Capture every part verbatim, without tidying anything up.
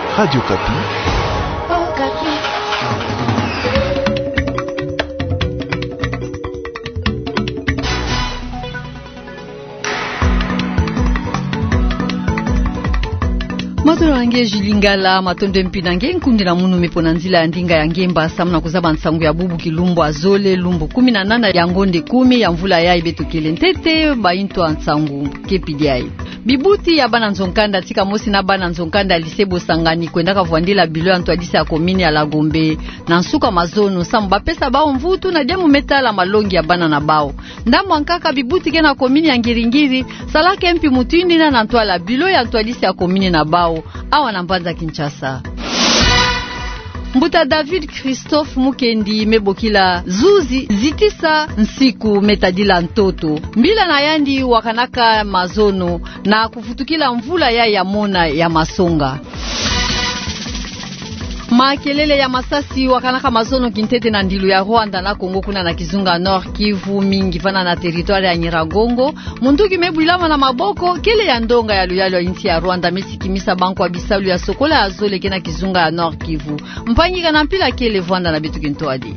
Radio Kapi. Oh, Kapi. Matoro ange Jilingala matondo mpinange nkundi na munu mepona nzila ya ndinga ya ngemba samuna kuzaba nsangu ya bubu kilumbu azole lumbu kumi na nana ya ngonde kumi ya mvula ya ibetokele ntete bainto nsangu kepidiai. Bibuti ya bana nzonkanda tika mosi na bana nzonkanda lisebo sangani kwendaka vuandila bilo ya ntwadisi ya komini ya Lagombe na nsuka mazono samba pesa bao mvutu na diamu metala malongi ya bana na bao. Ndamu ankaka bibuti kena komini ya Ngiringiri salake mpi mutindi na nantwala bilo ya ntwadisi ya komini na bao awa na mbanza Kinshasa. Mbuta David Christophe Mukendi mebokila zuzi zitisa nsiku metadila ntoto mbila na yandi wakanaka mazono na kufutukila mvula ya ya mona ya masonga. Makelele ya masasi wakanaka mazono kintete na ndilu ya Rwanda na Kongo kuna na Kizunga Nord Kivu mingi vana na territoire ya Nyiragongo munduki mebulama na maboko kele ya ndonga ya luyalo ya inti ya Rwanda mesikimisa banko wa bisalu ya sokola ya zole kena Kizunga ya Nord Kivu mpanyika na mpila kele Rwanda na bitu kintoadi.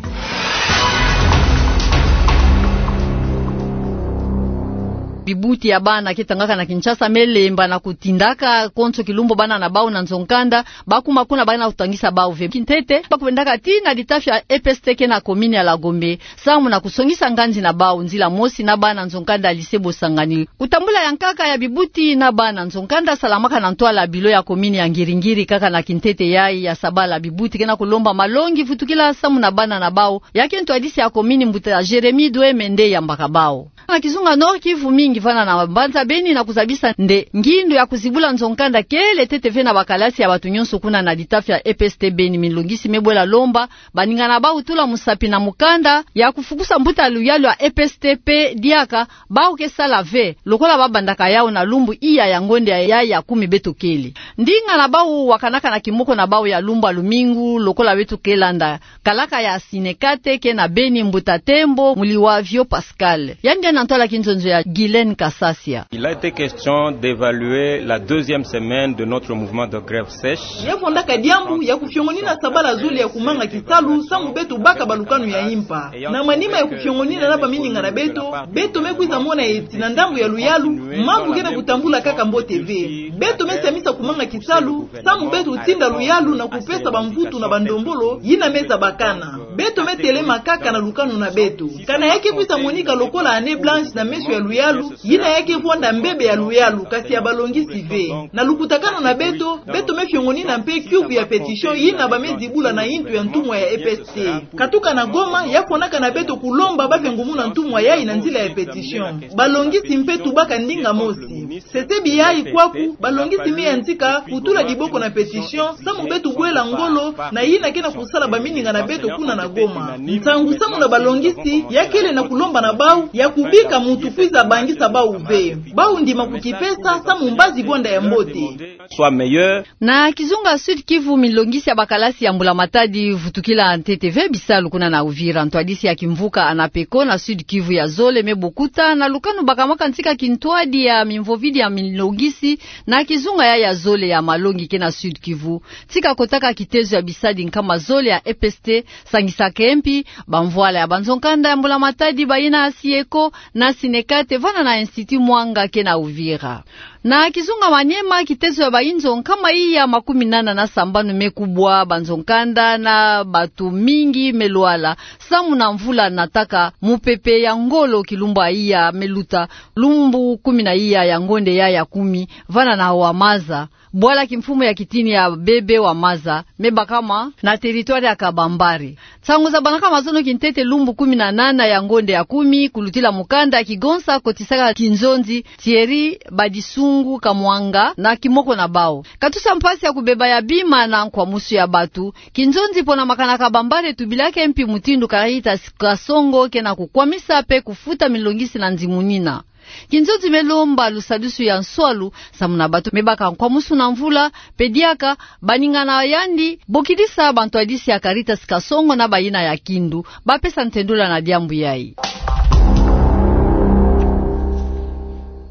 Bibuti ya bana ketangaka na Kinshasa melemba na kutindaka konso kilumbo bana na bao na nzonkanda bakuma kuna bana utangisa bao ve kintete bakubendaka tina ditafya E P S T na komini ya Lagombe samu na kusongisa nganzi na bao nzila mosi na bana nzonkanda lisebo sangani kutambula yankaka ya bibuti na bana nzonkanda salamaka na ntwala bilo ya komini ya Ngiringiri kaka na kintete yai ya sabala bibuti kena kulomba malongi futukila samu na bana na bao yake ntwadisi ya komini mbuta ya Jeremy Dwe Mende ya mbaka bao na Kizunga Nord Kivu mingi vana na mbanza beni na kuzabisa nde ngindu ya kuzibula nzonkanda kele tete na bakalasi ya batu nyonso kuna na ditafya E P S T beni milungisi mebwela lomba baninga na bau tula musapi na mukanda ya kufukusa mbuta luyalo ya E P S T P diaka bau kesala ve lokola babandaka yao na lumbu iya ya ngonde ya ya kumi beto keli ndinga na bau wakanaka na kimoko na bau ya lumbu alumingu lokola beto kelanda kalaka ya sinekate ke na beni mbuta tembo muliwavyo Pascal yandi nantola kinzonzo ya Gilen Kassasia. Il a été question d'évaluer la deuxième semaine de notre mouvement de grève sèche. Yafonda kadiambu ya kufyongonina sabala zuli ya kumanga kitalu samu beto baka balukanu ya impa. Na manima ya kufyongonina na bamininga na beto, beto mekuiza mona eti na ndambu ya luyalu, mambu kena kutambula kaka Mbo T V. Beto mesemisa kumanga kitalu, samu beto utinda luyalu na kupesa bamvutu na bandombolo, yina meza bakana. Beto metelema kaka na lukanu na beto. Kana yake kuisa monika lokola ane blanche na mesu ya luyalu, yina yake vuanda mbebe ya luyalu kasi ya balongi sive. Na lukutakana na beto, beto mefyongoni na mpe cube ya petition yina bamezibula na intu ya ntumwa ya E P S T. Katuka na Goma, yaponaka na beto kulomba bafe ngumu na ntumwa ya ina nzila ya petition. Balongi simpe tubaka ndinga mosi. Setebi ya ikwaku, balongi simi ya ntika kutula diboko na petition, samu beto gwela ngolo na yina kena kusala bamininga na beto kuna na Goma. Ntangu samu na balongisi, yakele na kulomba na bau, ya kubika mutu kwiza bangisa bau uve. Bau ndima kukipesa, samu mbazi gonda ya mbote. Soit meilleur. Na Kizunga Sud Kivu milongisi ya bakalasi ya mbula matadi vutukila T T V bisalu kuna na Uvira. Ntwadisi ya kimvuka anapeko na Sud Kivu ya zole mebukuta na lukanu bakamaka ntika kintwadi ya mimvovidi ya milongisi na Kizunga ya ya zole ya malongi kena Sud Kivu. Tika kotaka kitezo ya bisadi nkama zole ya E P S T sangisa kempi, bamvuala ya banzonkanda ya mbula matadi baina asieko na sinekate vana na Institut Mwanga kena Uvira. Na Kizunga Manyema kitezo ya bainzo kama hii ya makumi nana na sambanu mekubwa banzonkanda na batu mingi meluala samu na mvula nataka mupepe ya ngolo kilumba iya meluta lumbu kumi na iya ya ngonde ya ya kumi vana na wamaza bwala kimfumo ya kitini ya bebe wa maza meba kama na territoire ya Kabambari tangu za banaka mazono kintete lumbu kumi na nana ya ngonde ya kumi kulutila mukanda kigonsa kotisaka kinzonzi Thierry Badisungu Kamwanga na kimoko na bao katusa mpasi ya kubeba ya bima na kwa musu ya batu kinzonzi pona makana Kabambari tubilake mpi mutindu karahita kasongo kena kukwamisa pe kufuta milongisi na nzimunina kinzozi melomba lusadusu ya nswalu samuna batu mebaka kwa musu na mvula pediaka baninga na yandi bokidisa bantu adisi ya Caritas Kasongo na bayina ya Kindu bapesa ntendula na diambu yai.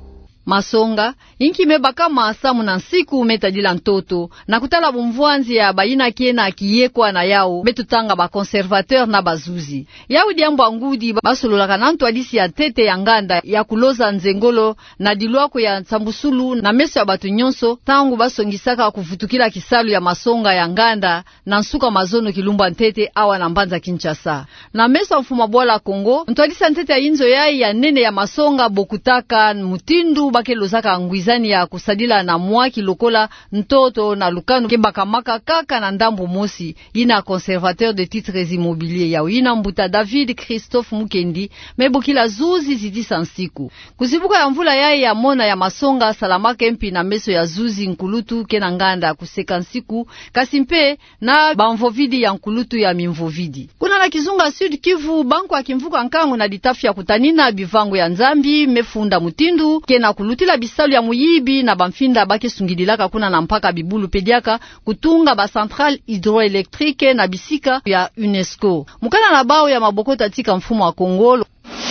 Masonga inki mebaka maasamu na nsiku metadila ntoto na kutala bumvuanzi ya bayina kiena akiyekwa na yao betutanga ba conservateur na bazuzi yao diambo angudi basololaka na ntwadisi ya tete ya nganda ya kuloza nzengolo na dilwako ya nsambusulu na meso ya batu nyonso tangu basongisaka kufutukila kisalu ya masonga ya nganda na nsuka mazono kilumba ntete awa na mbanza Kinshasa na meso mfuma bola Kongo ntwadisi ntete ya inzo yai ya nene ya masonga bokutaka mutindu bakelozaka ngwizani ya kusadila na mwaki lokola ntoto na lukanu kebakamaka kaka na ndambo mosi ina conservateur de titres immobiliers ya ina mbuta David Christophe Mukendi mebokila zuzi zidisa nsiku kuzibuka ya mvula yai ya mona ya masonga salamake mpi na meso ya zuzi nkulutu kena nganda kuseka nsiku kasimpe na bamvovidi ya nkulutu ya mimvovidi kuna na kizunga Sud Kivu banko akimvuka nkangu na ditafu ya kutanina bivango ya nzambi mefunda mutindu kena kulutila bisalu ya muyibi na bamfinda bake sungidilaka kuna na mpaka bibulu pediaka kutunga ba centrale hydroélectrique na bisika ya UNESCO mukana na bao ya mabokota tika mfumo wa Kongo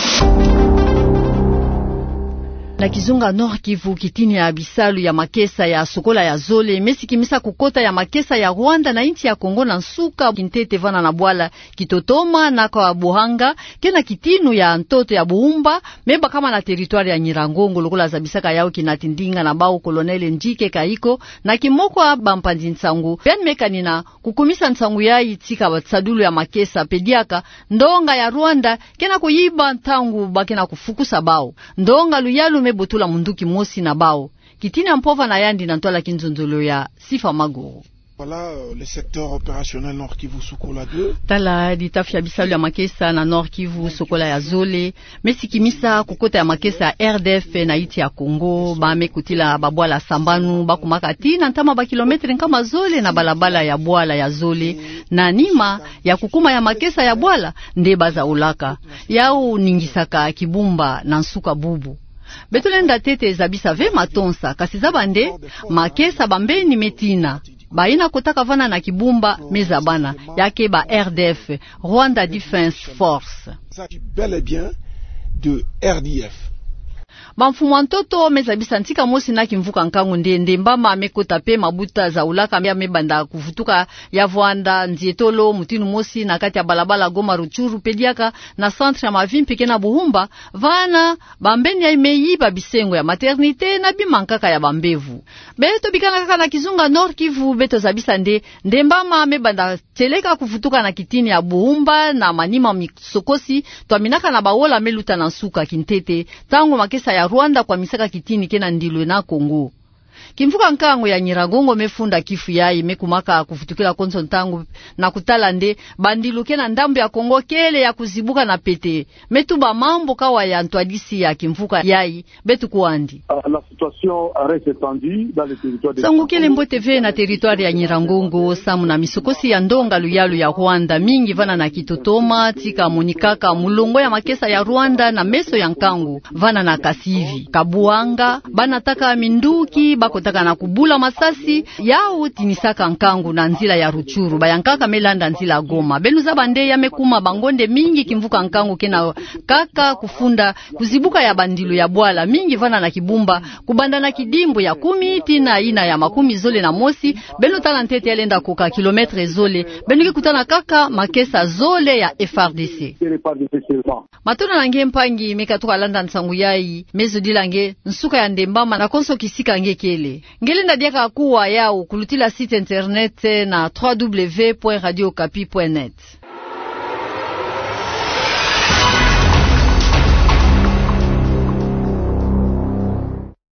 na kizunga Nord Kivu kitini ya bisalu ya makesa ya sokola ya zole mesi kimisa kukota ya makesa ya Rwanda na inti ya Kongo na nsuka kintete vana na bwala kitotoma na kwa buhanga kena kitinu ya ntoto ya buumba meba kama na territoire ya Nyirangongo lokola za bisaka yao kinatindinga na bao kolonele Njike Kaiko na kimoko bampandi nsangu ben mekanina kukumisa nsangu ya itika batsadulu ya makesa pediaka ndonga ya Rwanda kena kuyiba ntangu bakena kufukusa bao ndonga luyalu botula munduki mosi na bao kitini mpova na yandi na ntwala kinzunzolo ya Sifa Maguru. Voilà euh, le secteur opérationnel Nord Kivu Sokola deux. Tala ditafia bisalu ya makesa na Nord Kivu Sokola ya zole mesi kimisa kukota ya makesa ya R D F na iti ya Kongo ba mekutila babwala sambanu bakumaka tina ntama ba kilometri nkama zole na balabala ya bwala ya zole na nima ya kukuma ya makesa ya bwala ndeba za ulaka yao ningisaka kibumba na nsuka bubu betulenda tete zabisa ve matonsa kasi zabande makesa bambeni metina baina kotaka vana na kibumba mezabana yake ba R D F Rwanda Defense Force ça bel et bien de R D F bamfumu ntoto mezabisa ntika mosi na kimvuka nkangu ndende mbama amekota pe mabuta za ulaka mbia mebanda kuvutuka ya Rwanda nzietolo mutinu mosi na kati ya balabala Goma Ruchuru pediaka na centre ya mavimpi kena buhumba vana bambeni ya imeyiba bisengo ya maternité na bimankaka ya bambevu beto bikana kaka na kizunga Nord Kivu beto zabisa nde ndembama mebanda teleka kuvutuka na kitini ya buhumba na manima misokosi twaminaka na bawola meluta na nsuka kintete tangu makesa ya Rwanda kwa misaka kitini kena ndilwe na Kongo kimfuka nkango ya Nyiragongo mefunda kifu yai mekumaka kufutukila konso ntangu na kutala nde bandilu kena ndambu ya Kongo kele ya kuzibuka na pete metuba mambo kawa ya ntwadisi ya kimfuka yai betu kuandi la situation reste étendue dans le territoire de Sangu kele mbote ve na territoire ya Nyiragongo samu na misokosi ya ndonga luyalu ya Rwanda mingi vana na kitotoma tika monikaka mulongo ya makesa ya Rwanda na meso ya nkangu vana na kasivi kabuanga bana taka minduki bakotaka na kubula masasi yao tinisaka nkangu na nzila ya Ruchuru bayankaka melanda nzila Goma benuza bande ya mekuma bangonde mingi kimvuka nkangu kena kaka kufunda kuzibuka ya bandilu ya bwala mingi vana na kibumba kubanda na kidimbu ya kumi tina ina ya makumi zole na mosi benu talantete yalenda kuka kilometre zole benu kikutana kaka makesa zole ya F R D C matona nange mpangi mekatuka landa nsangu yai mezo dilange nsuka ya ndembama na konso kisika nge kele ngelenda diaka kuwa yao kulutila site internet na w w w point radio okapi point net.